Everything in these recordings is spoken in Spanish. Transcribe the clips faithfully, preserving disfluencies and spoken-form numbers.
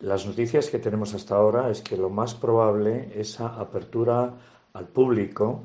Las noticias que tenemos hasta ahora es que lo más probable, esa apertura al público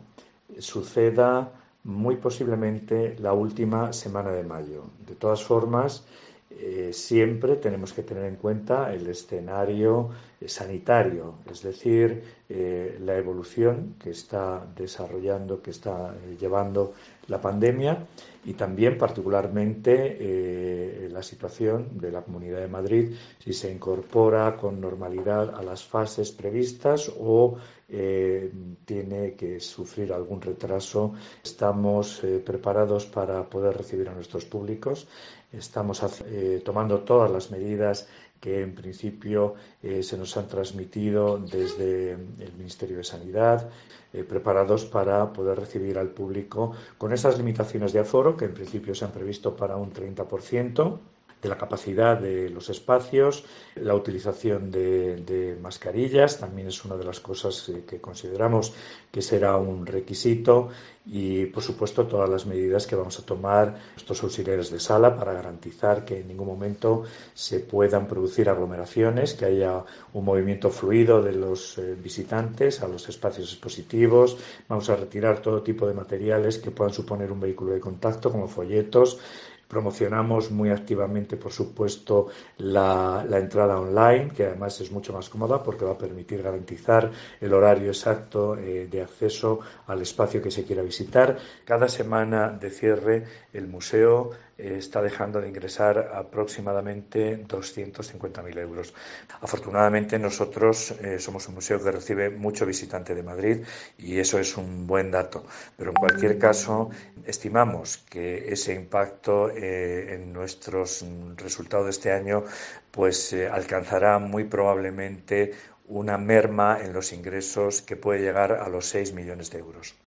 suceda muy posiblemente la última semana de mayo. De todas formas, eh, siempre tenemos que tener en cuenta el escenario eh, sanitario, es decir, eh, la evolución que está desarrollando, que está eh, llevando la pandemia y también particularmente eh, la situación de la Comunidad de Madrid, si se incorpora con normalidad a las fases previstas o eh, tiene que sufrir algún retraso. Estamos eh, preparados para poder recibir a nuestros públicos. Estamos eh, tomando todas las medidas que en principio eh, se nos han transmitido desde el Ministerio de Sanidad, eh, preparados para poder recibir al público con esas limitaciones de aforo que en principio se han previsto para un treinta por ciento de la capacidad de los espacios, la utilización de, de mascarillas también es una de las cosas que consideramos que será un requisito y, por supuesto, todas las medidas que vamos a tomar estos auxiliares de sala para garantizar que en ningún momento se puedan producir aglomeraciones, que haya un movimiento fluido de los eh, visitantes a los espacios expositivos. Vamos a retirar todo tipo de materiales que puedan suponer un vehículo de contacto, como folletos. Promocionamos muy activamente, por supuesto, la, la entrada online, que además es mucho más cómoda porque va a permitir garantizar el horario exacto eh, de acceso al espacio que se quiera visitar. Cada semana de cierre el museo eh, está dejando de ingresar aproximadamente doscientos cincuenta mil euros. Afortunadamente nosotros eh, somos un museo que recibe mucho visitante de Madrid y eso es un buen dato. Pero en cualquier caso estimamos que ese impacto eh, en nuestros resultados de este año pues eh, alcanzará muy probablemente una merma en los ingresos que puede llegar a los seis millones de euros.